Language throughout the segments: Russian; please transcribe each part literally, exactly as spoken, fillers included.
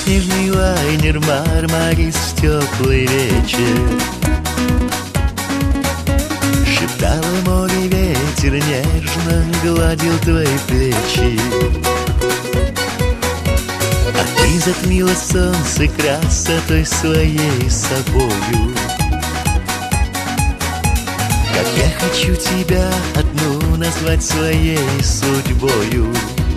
белоснежный лайнер Мармарис в теплый вечер. Шептало море, ветер нежно гладил твои плечи. А ты затмила солнце красотой своей собою. Как я хочу тебя одну назвать своей судьбою.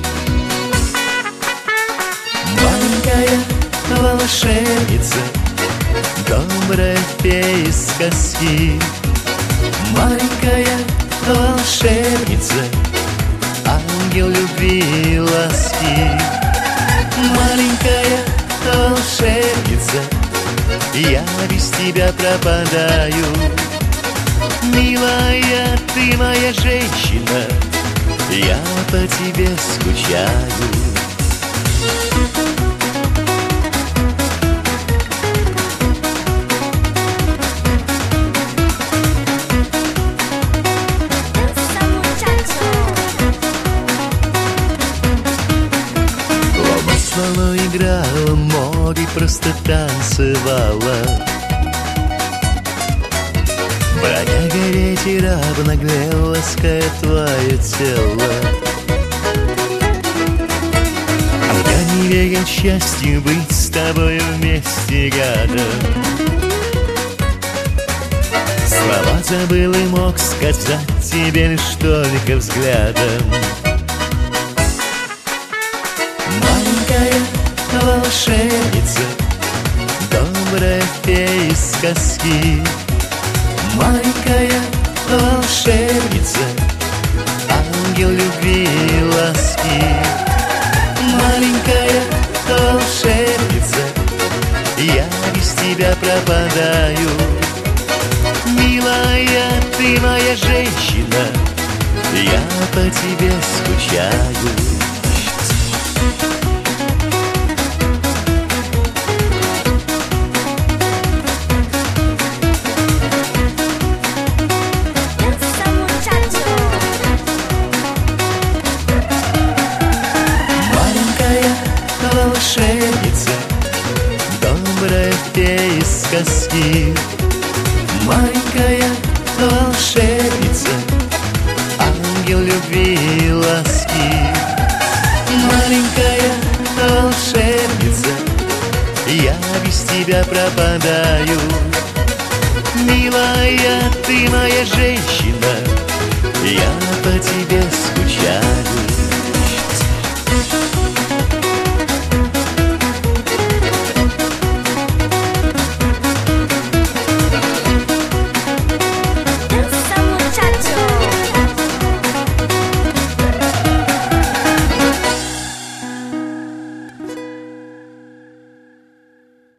Маленькая волшебница, добрая фея из сказки. Маленькая волшебница, ангел любви и ласки. Маленькая волшебница, я без тебя пропадаю. Милая, ты моя женщина, я по тебе скучаю. Волна играла, море просто танцевало. Бродяга ветер обнаглел, лаская твое тело. А я не верил счастью быть с тобой вместе рядом. Слова забыл и мог сказать тебе лишь только взглядом. Маленькая волшебница, добрая фея из сказки. Маленькая волшебница, ангел любви и ласки. Маленькая волшебница, я без тебя пропадаю. Милая, ты моя женщина, я по тебе скучаю. Волшебница, добрая фея из сказки. Маленькая волшебница, ангел любви и ласки. Маленькая волшебница, я без тебя пропадаю. Милая, ты моя женщина, я по тебе скучаю.